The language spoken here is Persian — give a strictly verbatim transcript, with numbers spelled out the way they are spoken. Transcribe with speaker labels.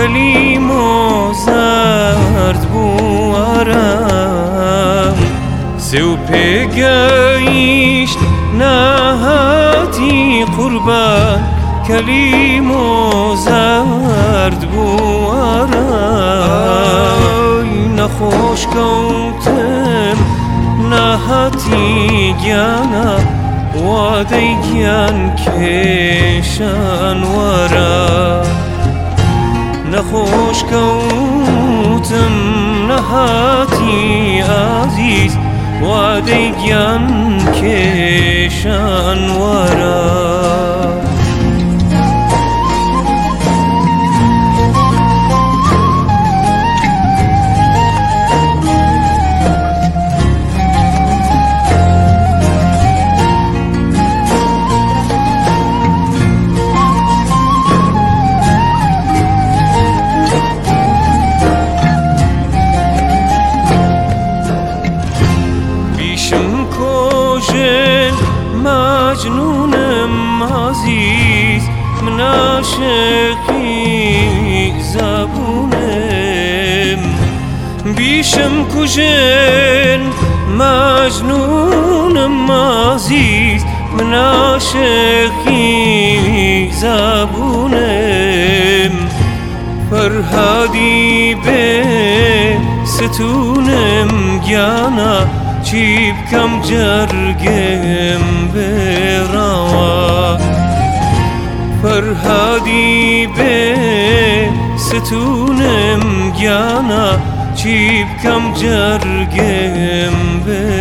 Speaker 1: کلیم و زرد بوارم سو پگیشت نهاتی قربان کلیم و زرد بوارم نخوش کوتم نهاتی گیانا وادی گیان کشان ورا نخوش کوتم نهاتی عزیز وادی گیان کشان ورا مجنونم عزیز من عاشقی زبونم بیشم کجن مجنونم عزیز من عاشقی زبونم فرهادی به ستونم گیانا چی بکم جرگم بروا فرهادی به ستونم گیانا چی بکم جرگم بروا